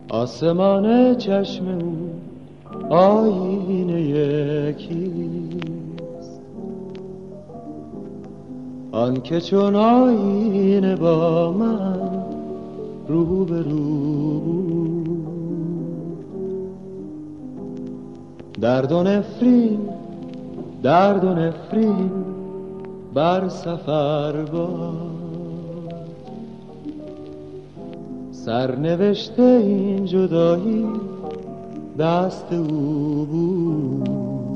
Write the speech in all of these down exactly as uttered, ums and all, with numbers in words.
آسمان چشم او آینه یکیست، آن که چون آینه با من رو به رو بود. درد و نفرین درد و نفرین بر سفر باد، سرنوشته این جدایی دست او بود.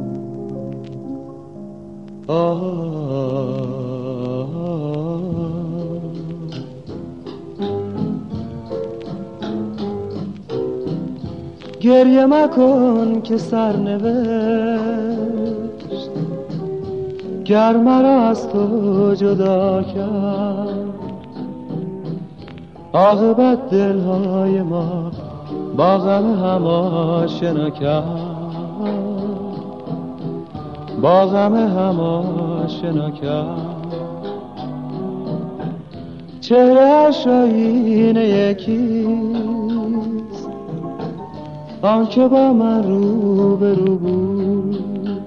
آه گریه مکن که سرنوشت گر مرا از تو جدا کرد، عاقبت دلهای ما با غم هم آشنا کرد، با غم هم آشنا کرد. چهره‌اش آینه یکیست، آن که با من رو به رو بود.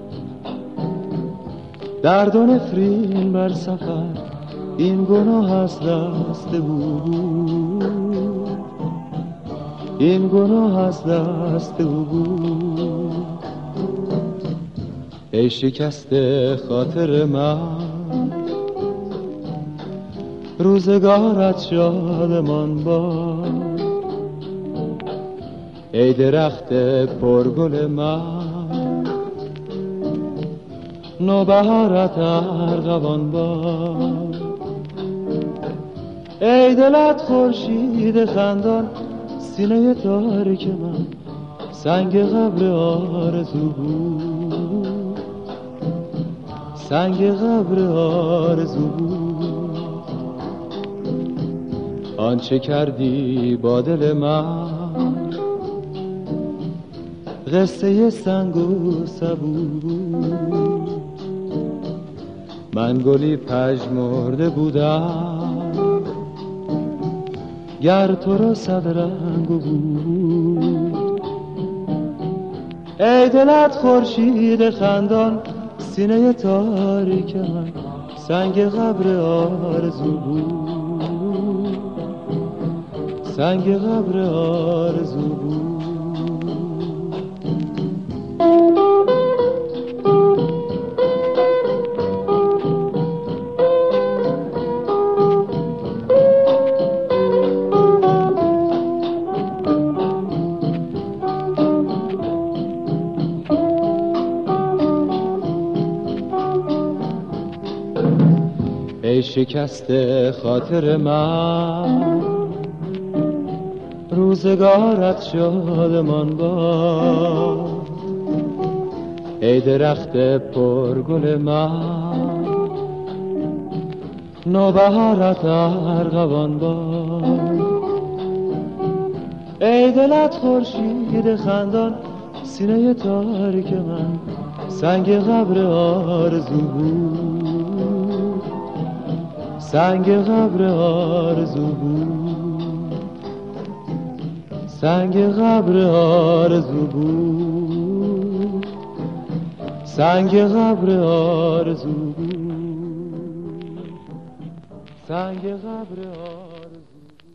درد و نفرین بر سفر این گناه از دست او بود، این گناه از دست او بود. ای شکسته خاطر من روزگارت شادمان باد، ای درخت پرگل من نوبهارت ارغوان باد. ای دلت خورشید خندان سینه تاریک من سنگ قبر آرزو بود، سنگ قبر آرزو بود. آنچه کردی با دل من قصه سنگ و سبو بود. من گلی پژمرده بودم گر تو را صد رنگ بود. ای دلت خورشید خندان سینه تاریک من سنگ قبر آرزو بود، سنگ قبر آرزو بود. ای شکسته خاطر من روزگارت شادمان باد، ای درخت پرگل من نوبهارت ارغوان باد. ای دلت خورشید خندان سینه تاریک من سنگ قبر آرزو بود، سنگ قبر آرزو بود، سنگ قبر آرزو بود، سنگ قبر آرزو بود، سنگ قبر آرزو.